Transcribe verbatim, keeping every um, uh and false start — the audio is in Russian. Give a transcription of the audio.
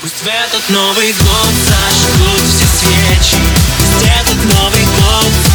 Пусть в этот Новый год зажгут все свечи. Пусть этот Новый год